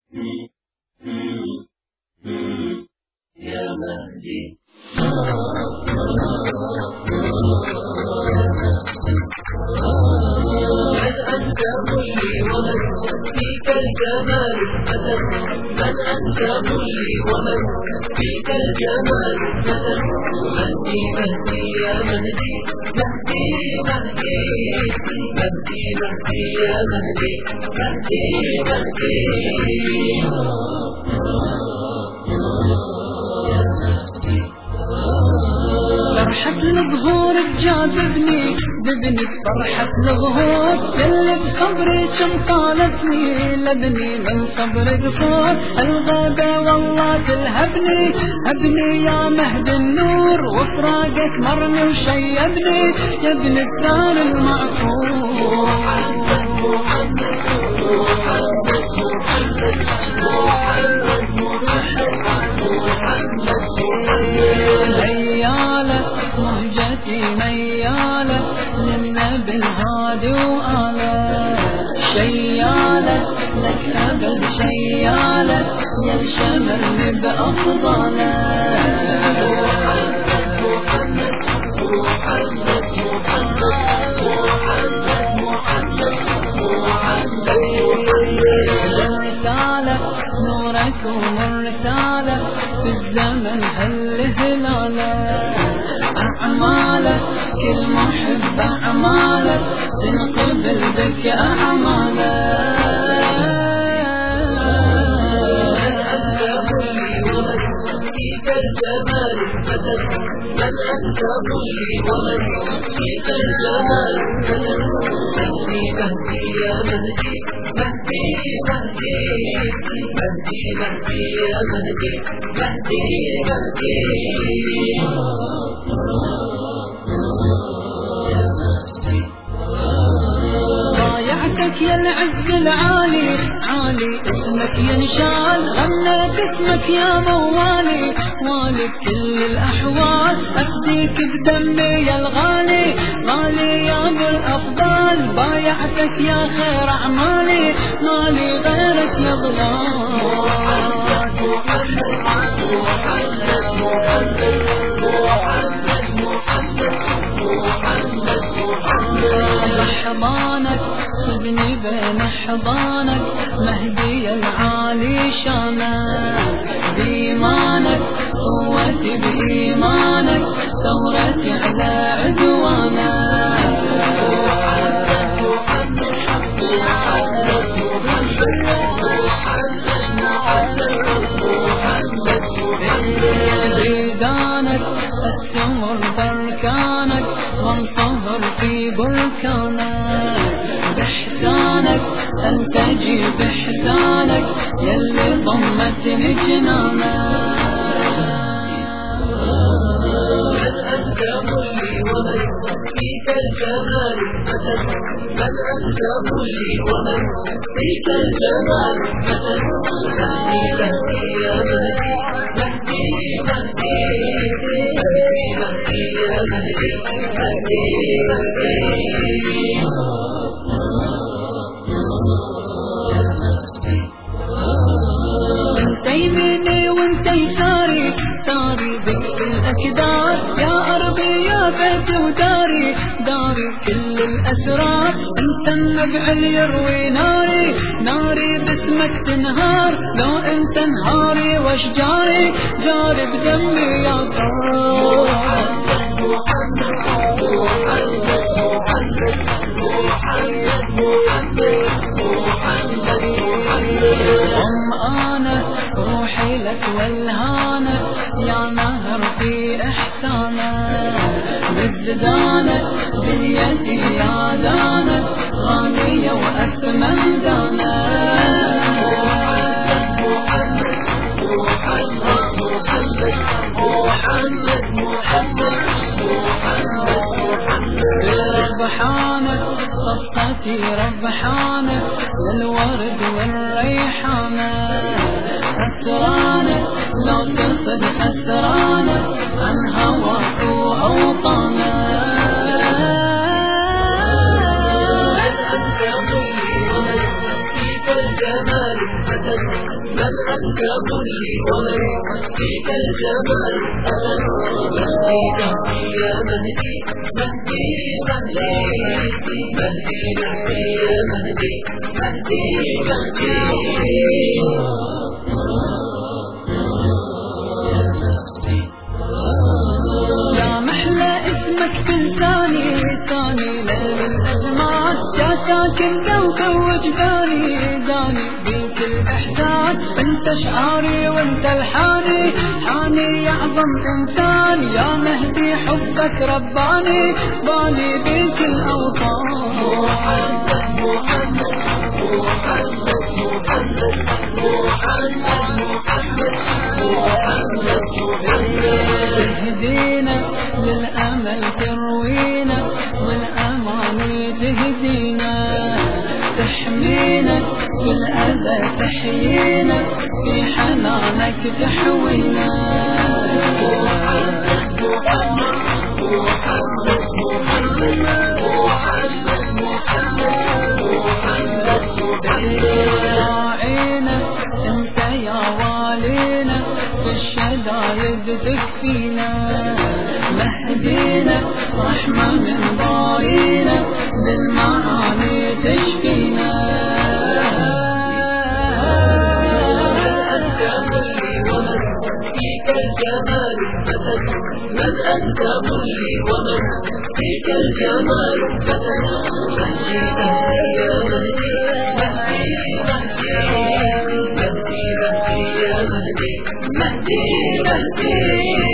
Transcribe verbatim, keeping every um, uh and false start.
يا مهدي من أنت قل لي ومن فيك الجمال مثل من أنت قل لي ومن فيك الجمال مثل مهدي مهدي يا مهدي مهدي مهدي مهدي مهدي يا مهدي مهدي مهدي فرحة الظهور تجاذبني ببني فرحة الظهور اللي بصبري كم طالتني لبني من صبر قصور الغابة والله تلهبني هبني يا مهد النور وفراقك مرني وشيبني يا ابن الدار المعفور محمد محمد محمد ميالة مهجتي ميالة للنبي الهادي وآله شيالة لك أبد شيالة يا الشمل بأفضاله محمد محمد محمد محمد الرسالة نورك والرسالة في الزمن هل هلالة أعمالك كل محب أعمالك تنقبل بك أعمالك فيك الجمال بدل من أنت قل لي ومن فيك الجمال بدل مهدي مهدي يا مهدي مهدي مهدي مهدي مهدي يا مهدي مهدي مهدي ضايعتك يا العز العالي عالي اسمك ينشال غنيت اسمك يا موالي مالك كل الأحوال أفديك بدمي يا الغالي غالي يا ابو الأفضال بايعتك يا خير أعمالي مالي غيرك يا ضلال محمد محمد محمد محمد محمد محمد حضانك خذني بين حضانك مهدي العالي شانك بإيمانك قوتي بإيمانك ثورتي على عدوانك بيدانك استمر بركانك وانتظر في بركانك بإحسانك أنتجي بإحسانك يلي ضمتني جنانك من أنت قل لي ومن فيك الجمال مثل من أنت قل لي ومن فيك الجمال مثل مهدي مهدي يا مهدي مهدي مهدي مهدي مهدي يا مهدي مهدي مهدي انت يميني وانت يساري ساري بك الأكدار يا أرضي يا بيتي وداري داري كل الأسرار انت النبع اللي يروي ناري ناري باسمك تنهار لو انت نهاري واشجاري جاري بدمي يا طار محمد محمد محمد محمد محمد ظمآنة روحي لك والهانة يا نهر في إحسانك بالزدانة بنيتي يا دانة غالية وأثمن دانة محمد محمد ربحانك صفقتي ربحانك للورد والريحانة أسرانك لو تصد أسرانك عن هواك وأوطانك الجمال محمد من أنت قل لي ومن فيك الجمال أبد مهدي مهدي يا مهدي مهدي مهدي مهدي مهدي يا مهدي مهدي مهدي يا محلى اسمك تنساني ثاني ليل الأزمان يا ساكن كوكب وجداني داني بيك الإحساس انت شعاري وانت الحاني حاني يا أعظم إنسان يا مهدي حبك رباني بالي بيك الأوطان محمد محمد محمد محمد محمد محمد محمد تهدينا للأمل تروينا والأماني تهدينا تحمينا بالأذى تحيينا في حنانك تحوينا محمد محمد محمد محمد محمد محمد راعينا انت يا والينا في الشدايد تكفينا مهدينا رحمة من بارينا بالمعاني تشفينا فيك الجمال فتن من أنت قل لي ومن فيك الجمال فتن مهدي مهدي يا مهدي مهدي مهدي مهدي مهدي يا مهدي مهدي مهدي